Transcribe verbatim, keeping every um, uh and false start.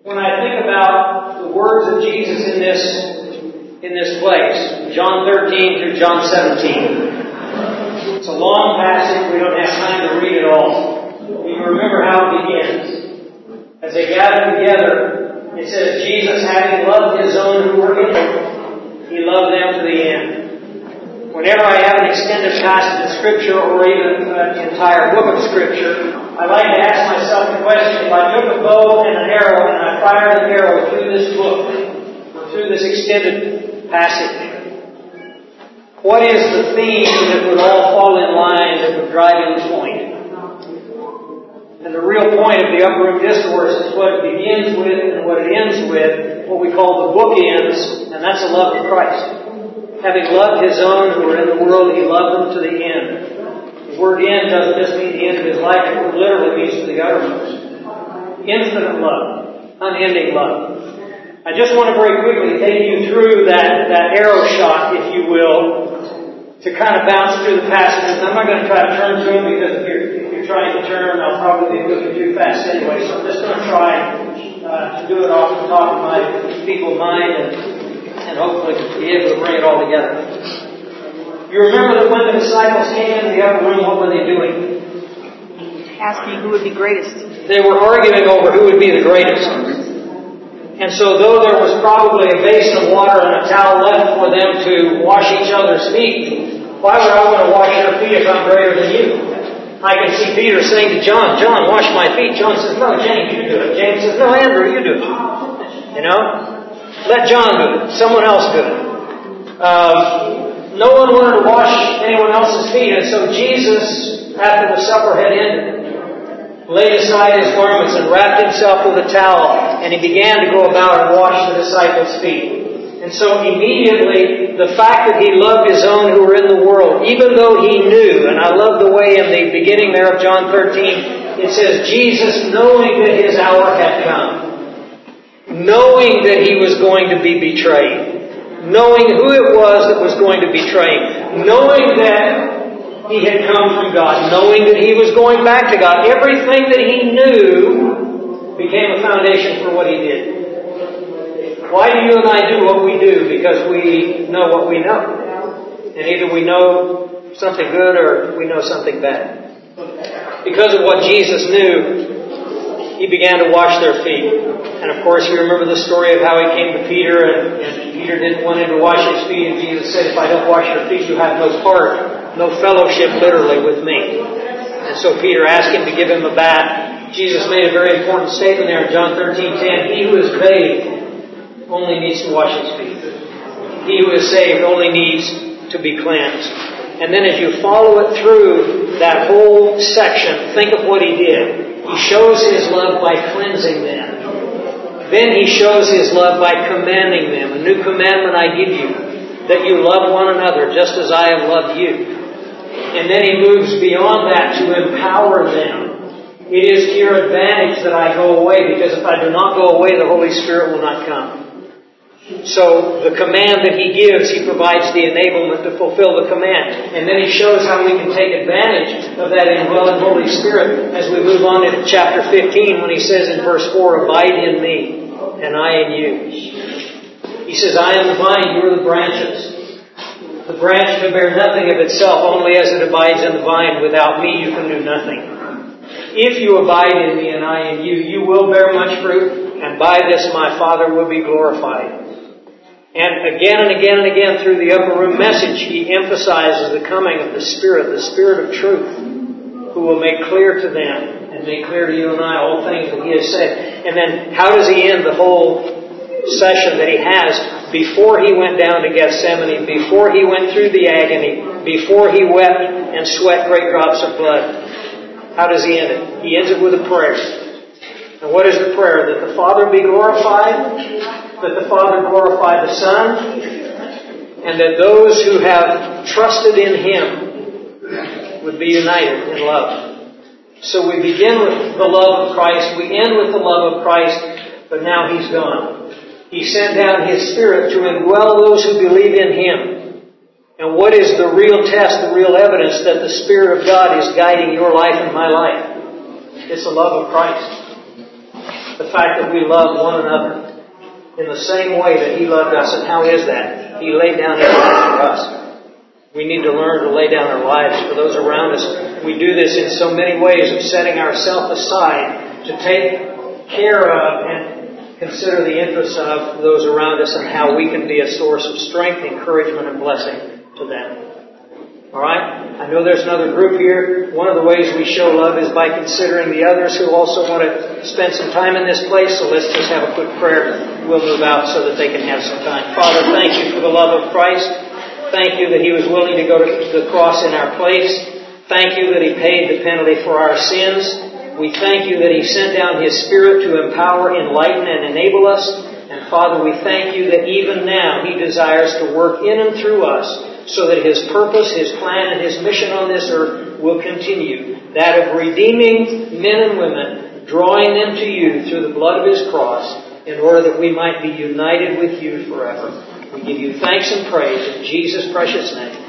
When I think about the words of Jesus in this in this place, John thirteen through John seventeen. It's a long passage. We don't have time to read it all. You remember how it begins. As they gather together, it says, Jesus, having loved His own who were in Him, He loved them to the end. Whenever I have an extended passage of Scripture or even an entire book of Scripture, I like to ask myself the question, if I took a bow and an arrow and I fired an arrow through this book, or through this extended passage, what is the theme that would all fall in line that would drive in the point? And the real point of the Upper Room Discourse is what it begins with and what it ends with, what we call the bookends, and that's the love of Christ. Having loved His own who were in the world, He loved them to the end. The word end doesn't just mean the end of His life, it literally means to the uttermost. Infinite love, unending love. I just want to very quickly take you through that, that arrow shot, if you will, to kind of bounce through the passages. I'm not going to try to turn through them because if you're, if you're trying to turn, I'll probably be moving too fast anyway. So I'm just going to try uh, to do it off the top of my feeble mind and, and hopefully be able to bring it all together. You remember that when the disciples came into the upper room, what were they doing? Asking who would be greatest. They were arguing over who would be the greatest. And so though there was probably a basin of water and a towel left for them to wash each other's feet, why would I want to wash your feet if I'm greater than you? I can see Peter saying to John, John, wash my feet. John says, no, James, you do it. James says, no, Andrew, you do it. You know? Let John do it. Someone else do it. Um, no one wanted to wash anyone else's feet, and so Jesus, after the supper had ended, laid aside His garments and wrapped Himself with a towel, and He began to go about and wash the disciples' feet. And so immediately, the fact that He loved His own who were in the world, even though He knew, and I love the way in the beginning there of John thirteen, it says, Jesus, knowing that His hour had come, knowing that He was going to be betrayed, knowing who it was that was going to betray Him, knowing that He had come from God, knowing that He was going back to God. Everything that He knew became a foundation for what He did. Why do you and I do what we do? Because we know what we know. And either we know something good or we know something bad. Because of what Jesus knew, He began to wash their feet. And of course you remember the story of how He came to Peter and, and Peter didn't want Him to wash his feet, and Jesus said, if I don't wash your feet, you have no part, no fellowship literally with me. And so Peter asked Him to give him a bath. Jesus made a very important statement there in John thirteen ten. He who is bathed only needs to wash his feet. He who is saved only needs to be cleansed. And then as you follow it through that whole section, think of what He did. He shows His love by cleansing them. Then He shows His love by commanding them. A new commandment I give you, that you love one another just as I have loved you. And then He moves beyond that to empower them. It is to your advantage that I go away, because if I do not go away, the Holy Spirit will not come. So the command that He gives, He provides the enablement to fulfill the command. And then He shows how we can take advantage of that indwelling Holy Spirit as we move on into chapter fifteen, when He says in verse four, abide in me and I in you. He says, I am the vine, you are the branches. The branch can bear nothing of itself, only as it abides in the vine. Without me you can do nothing. If you abide in me and I in you, you will bear much fruit, and by this my Father will be glorified. And again and again and again through the upper room message, He emphasizes the coming of the Spirit, the Spirit of truth, who will make clear to them and make clear to you and I all things that He has said. And then how does He end the whole session that He has before He went down to Gethsemane, before He went through the agony, before He wept and sweat great drops of blood? How does He end it? He ends it with a prayer. And what is the prayer? That the Father be glorified, that the Father glorify the Son, and that those who have trusted in Him would be united in love. So we begin with the love of Christ, we end with the love of Christ, but now He's gone. He sent down His Spirit to indwell those who believe in Him. And what is the real test, the real evidence that the Spirit of God is guiding your life and my life? It's the love of Christ. the fact that we love one another in the same way that He loved us. And how is that? He laid down His life for us. We need to learn to lay down our lives for those around us. We do this in so many ways of setting ourselves aside to take care of and consider the interests of those around us and how we can be a source of strength, encouragement, and blessing to them. Alright? I know there's another group here. One of the ways we show love is by considering the others who also want to spend some time in this place. So let's just have a quick prayer. We'll move out so that they can have some time. Father, thank You for the love of Christ. Thank You that He was willing to go to the cross in our place. Thank You that He paid the penalty for our sins. We thank You that He sent down His Spirit to empower, enlighten, and enable us. And Father, we thank You that even now He desires to work in and through us so that His purpose, His plan, and His mission on this earth will continue. That of redeeming men and women, drawing them to You through the blood of His cross, in order that we might be united with You forever. We give You thanks and praise in Jesus' precious name.